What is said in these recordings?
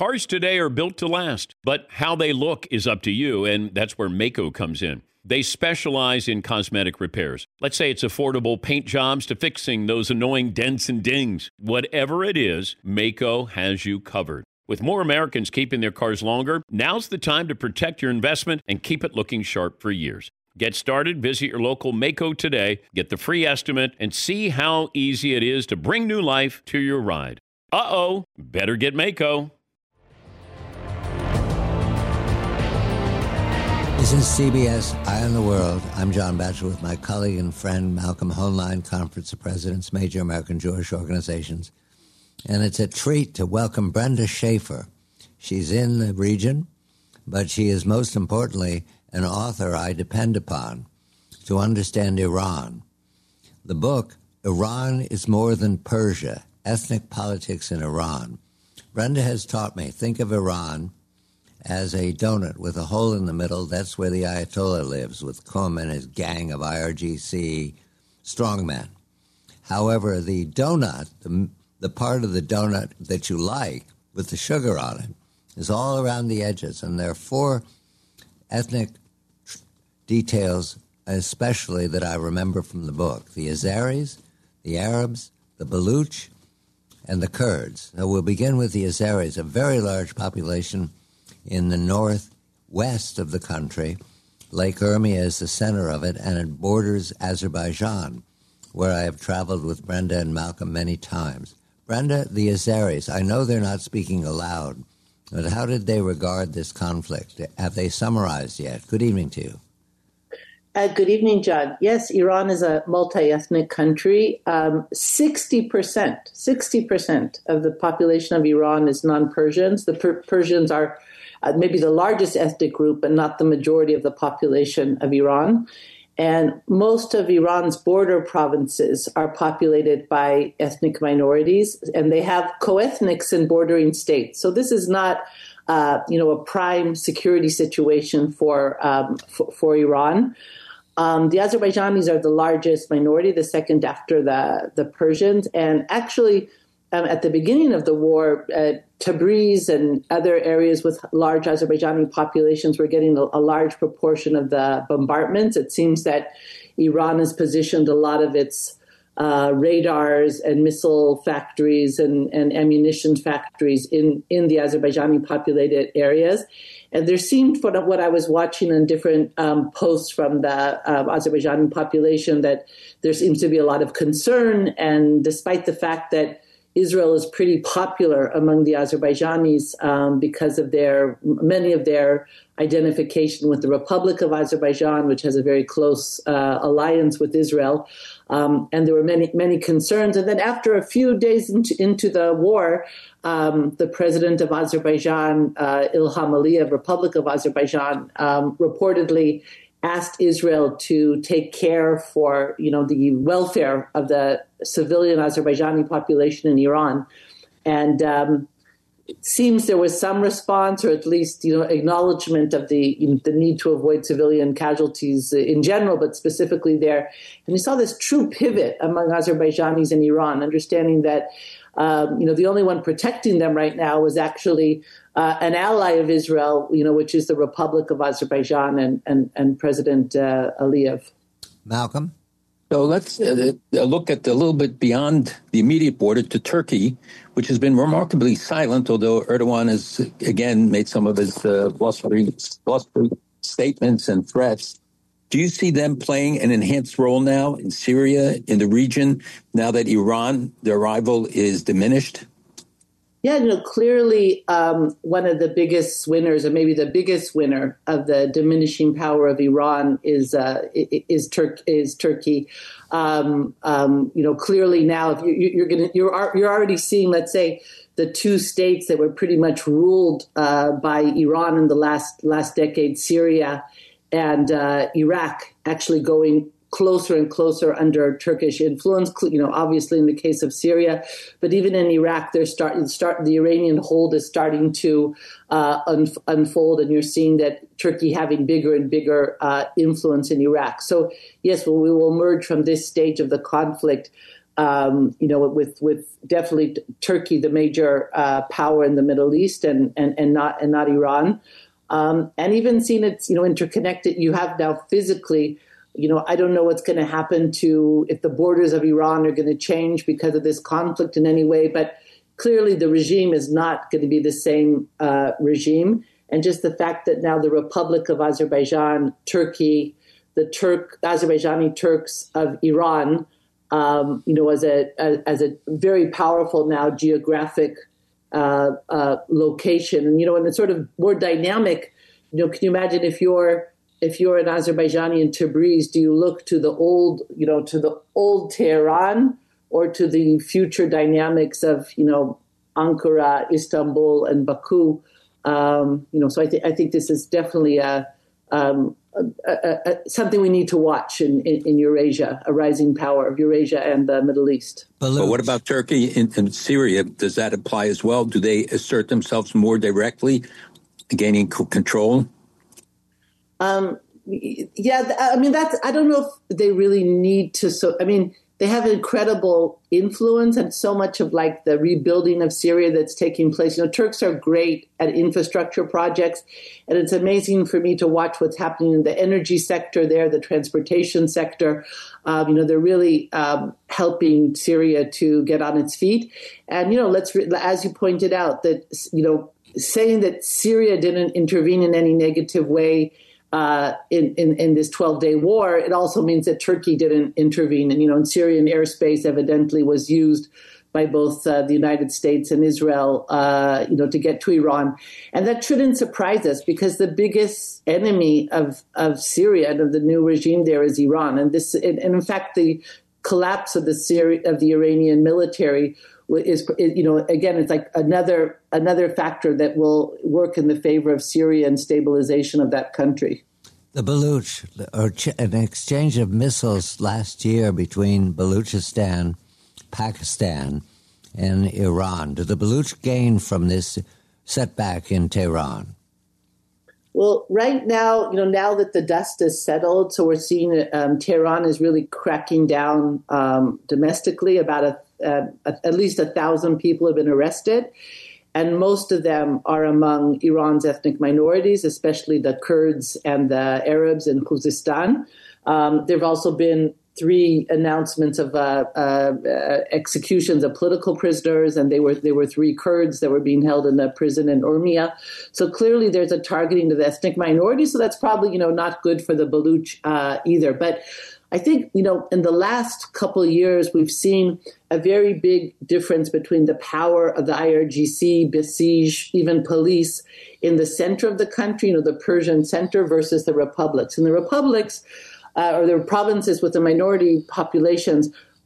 Cars today are built to last, but how they look is up to you, and that's where Maaco comes in. They specialize in cosmetic repairs. Let's say it's affordable paint jobs to fixing those annoying dents and dings. Whatever it is, Maaco has you covered. With more Americans keeping their cars longer, now's the time to protect your investment and keep it looking sharp for years. Get started, visit your local Maaco today, get the free estimate, and see how easy it is to bring new life to your ride. Better get Maaco. This is CBS Eye on the World. I'm John Batchelor with my colleague and friend Malcolm Hoenlein, Conference of Presidents, Major American Jewish Organizations. And it's a treat to welcome Brenda Schaefer. She's in the region, but she is most importantly an author I depend upon to understand Iran. The book, Iran is More Than Persia, Ethnic Politics in Iran. Brenda has taught me, think of Iran as a donut with a hole in the middle. That's where the Ayatollah lives, with Qum and his gang of IRGC strongmen. However, the donut, the part of the donut that you like with the sugar on it, is all around the edges. And there are four ethnic details especially that I remember from the book: the Azeris, the Arabs, the Baluch, and the Kurds. So we'll begin with the Azeris, a very large population in the northwest of the country. Lake Urmia is the center of it, and it borders Azerbaijan, where I have traveled with Brenda and Malcolm many times. Brenda, the Azeris, I know they're not speaking aloud, but how did they regard this conflict? Have they summarized yet? Good evening to you. Good evening, John. Yes, Iran is a multi-ethnic country. 60% of the population of Iran is non-Persians. The Persians are maybe the largest ethnic group, but not the majority of the population of Iran. And most of Iran's border provinces are populated by ethnic minorities, and they have co-ethnics in bordering states. So this is not, a prime security situation for Iran. The Azerbaijanis are the largest minority, the second after the Persians. And actually, at the beginning of the war, Tabriz and other areas with large Azerbaijani populations were getting a large proportion of the bombardments. It seems that Iran has positioned a lot of its radars and missile factories and ammunition factories in the Azerbaijani populated areas. And there seemed, from what I was watching in different posts from the Azerbaijani population, that there seems to be a lot of concern. And despite the fact that Israel is pretty popular among the Azerbaijanis because of many of their identification with the Republic of Azerbaijan, which has a very close alliance with Israel. And there were many concerns. And then after a few days into the war, the president of Azerbaijan, Ilham Aliyev, Republic of Azerbaijan, reportedly asked Israel to take care for, the welfare of the civilian Azerbaijani population in Iran. And it seems there was some response, or at least, acknowledgement of the need to avoid civilian casualties in general, but specifically there. And we saw this true pivot among Azerbaijanis in Iran, understanding that the only one protecting them right now was actually an ally of Israel, which is the Republic of Azerbaijan and President Aliyev. Malcolm? So let's look at a little bit beyond the immediate border to Turkey, which has been remarkably silent, although Erdogan has, again, made some of his blustery statements and threats. Do you see them playing an enhanced role now in Syria, in the region, now that Iran, their rival, is diminished? Yeah, clearly one of the biggest winners, or maybe the biggest winner of the diminishing power of Iran is Turkey. Clearly now, if you're already seeing, let's say, the two states that were pretty much ruled by Iran in the last decade, Syria and Iraq, actually going closer and closer under Turkish influence, obviously in the case of Syria, but even in Iraq, the Iranian hold is starting to unfold, and you're seeing that Turkey having bigger and bigger influence in Iraq. So yes, we will emerge from this stage of the conflict with definitely Turkey, the major power in the Middle East, and not Iran, and even seen it, interconnected. You have now physically, I don't know what's going to happen if the borders of Iran are going to change because of this conflict in any way, but clearly the regime is not going to be the same regime. And just the fact that now the Republic of Azerbaijan, Turkey, the Azerbaijani Turks of Iran, as a very powerful now geographic location, and and it's sort of more dynamic. Can you imagine if you're an Azerbaijani in Tabriz, do you look to the old Tehran or to the future dynamics of Ankara, Istanbul, and Baku? So I think this is definitely something we need to watch in Eurasia, a rising power of Eurasia and the Middle East. But what about Turkey and Syria? Does that apply as well? Do they assert themselves more directly, gaining control? Yeah, I don't know if they really need to. They have incredible influence, and so much of like the rebuilding of Syria that's taking place. Turks are great at infrastructure projects, and it's amazing for me to watch what's happening in the energy sector there, the transportation sector. They're really helping Syria to get on its feet. And as you pointed out, that saying that Syria didn't intervene in any negative way in this 12-day war, it also means that Turkey didn't intervene. And, Syrian airspace evidently was used by both the United States and Israel, to get to Iran. And that shouldn't surprise us, because the biggest enemy of Syria and of the new regime there is Iran. And in fact, the collapse of the Iranian military is again, it's like another factor that will work in the favor of Syria and stabilization of that country. The Baluch, or an exchange of missiles last year between Baluchistan, Pakistan, and Iran. Do the Baluch gain from this setback in Tehran? Well, right now, now that the dust is settled, so we're seeing Tehran is really cracking down domestically. About at least 1,000 people have been arrested, and most of them are among Iran's ethnic minorities, especially the Kurds and the Arabs in Khuzestan. There have also been 3 announcements of executions of political prisoners, and they were 3 Kurds that were being held in a prison in Urmia. So clearly there's a targeting of the ethnic minorities, so that's probably, not good for the Baluch either. But I think, in the last couple of years, we've seen a very big difference between the power of the IRGC, Basij, even police in the center of the country, the Persian center, versus the republics. And the republics, or the provinces with the minority populations,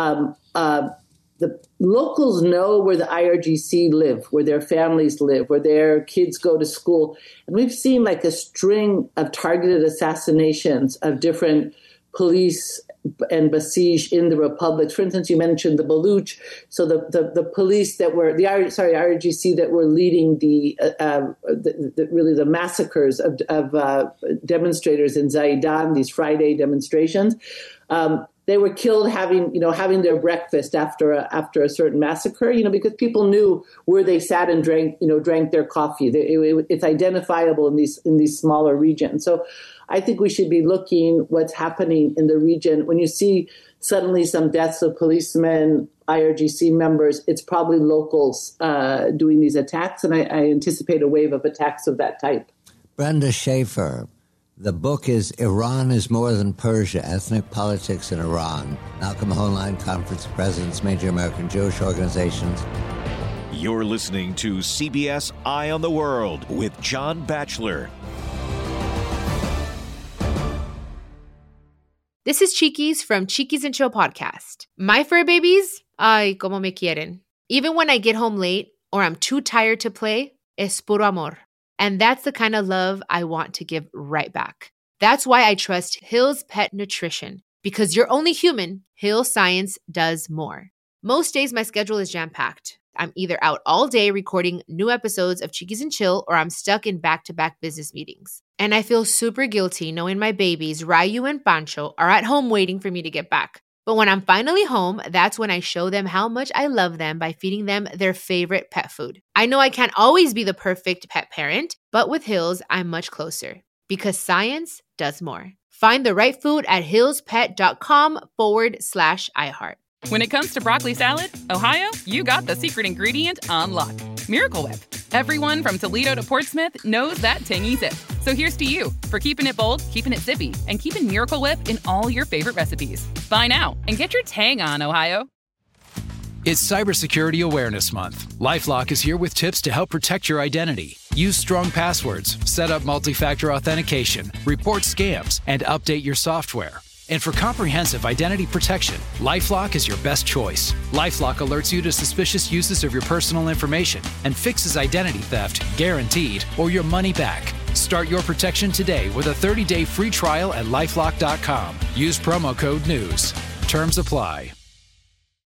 the locals know where the IRGC live, where their families live, where their kids go to school. And we've seen like a string of targeted assassinations of different police and Basij in the republics. For instance, you mentioned the Baluch. So the police that were IRGC that were leading the massacres of demonstrators in Zaidan, these Friday demonstrations. They were killed having their breakfast after a certain massacre, because people knew where they sat and drank their coffee. It's identifiable in these smaller regions. So I think we should be looking what's happening in the region. When you see suddenly some deaths of policemen, IRGC members, it's probably locals doing these attacks, and I anticipate a wave of attacks of that type. Brenda Schaefer, the book is Iran is More Than Persia, Ethnic Politics in Iran. Malcolm Hoenlein, Conference of Presidents, Major American Jewish Organizations. You're listening to CBS Eye on the World with John Batchelor. This is Chiquis from Chiquis and Chill podcast. My fur babies, ay, como me quieren. Even when I get home late or I'm too tired to play, es puro amor. And that's the kind of love I want to give right back. That's why I trust Hill's Pet Nutrition. Because you're only human, Hill Science does more. Most days my schedule is jam-packed. I'm either out all day recording new episodes of Chiquis and Chill, or I'm stuck in back-to-back business meetings. And I feel super guilty knowing my babies, Ryu and Pancho, are at home waiting for me to get back. But when I'm finally home, that's when I show them how much I love them by feeding them their favorite pet food. I know I can't always be the perfect pet parent, but with Hills, I'm much closer because science does more. Find the right food at hillspet.com/iHeart. When it comes to broccoli salad, Ohio, you got the secret ingredient on lock. Miracle Whip. Everyone from Toledo to Portsmouth knows that tangy zip. So here's to you for keeping it bold, keeping it zippy, and keeping Miracle Whip in all your favorite recipes. Buy now and get your tang on, Ohio. It's Cybersecurity Awareness Month. LifeLock is here with tips to help protect your identity. Use strong passwords, set up multi-factor authentication, report scams, and update your software. And for comprehensive identity protection, LifeLock is your best choice. LifeLock alerts you to suspicious uses of your personal information and fixes identity theft, guaranteed, or your money back. Start your protection today with a 30-day free trial at LifeLock.com. Use promo code NEWS. Terms apply.